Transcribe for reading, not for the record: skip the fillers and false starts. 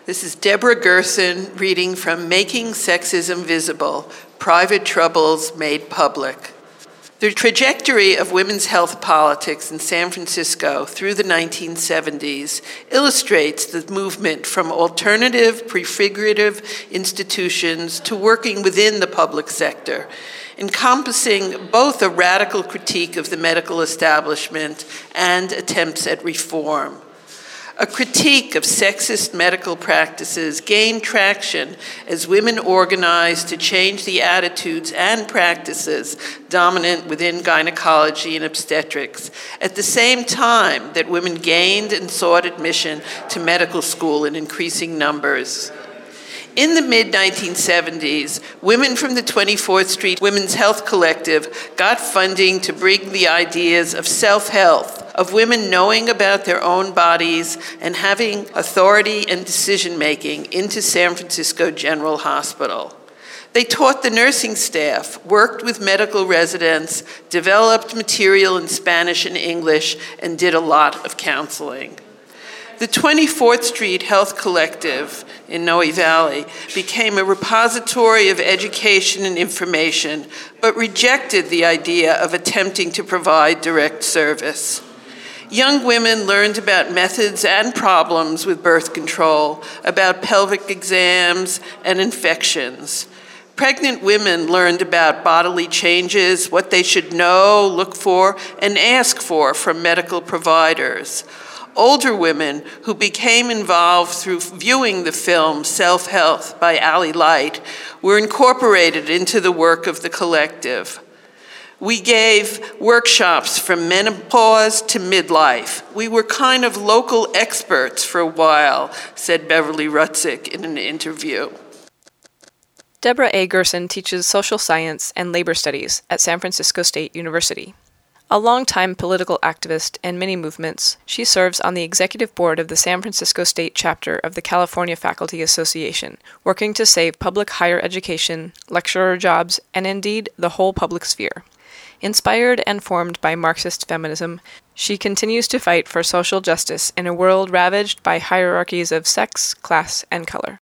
This is Deborah Gerson reading from Making Sexism Visible, Private Troubles Made Public. The trajectory of women's health politics in San Francisco through the 1970s illustrates the movement from alternative, prefigurative institutions to working within the public sector, encompassing both a radical critique of the medical establishment and attempts at reform. A critique of sexist medical practices gained traction as women organized to change the attitudes and practices dominant within gynecology and obstetrics, at the same time that women gained and sought admission to medical school in increasing numbers. In the mid-1970s, women from the 24th Street Women's Health Collective got funding to bring the ideas of self-health, of women knowing about their own bodies and having authority and decision-making into San Francisco General Hospital. They taught the nursing staff, worked with medical residents, developed material in Spanish and English, and did a lot of counseling. The 24th Street Health Collective in Noe Valley became a repository of education and information, but rejected the idea of attempting to provide direct service. Young women learned about methods and problems with birth control, about pelvic exams and infections. Pregnant women learned about bodily changes, what they should know, look for, and ask for from medical providers. Older women who became involved through viewing the film Self-Health by Ali Light were incorporated into the work of the collective. We gave workshops from menopause to midlife. We were kind of local experts for a while, said Beverly Rutzik in an interview. Deborah A. Gerson teaches social science and labor studies at San Francisco State University. A longtime political activist in many movements, she serves on the executive board of the San Francisco State chapter of the California Faculty Association, working to save public higher education, lecturer jobs, and indeed the whole public sphere. Inspired and formed by Marxist feminism, she continues to fight for social justice in a world ravaged by hierarchies of sex, class, and color.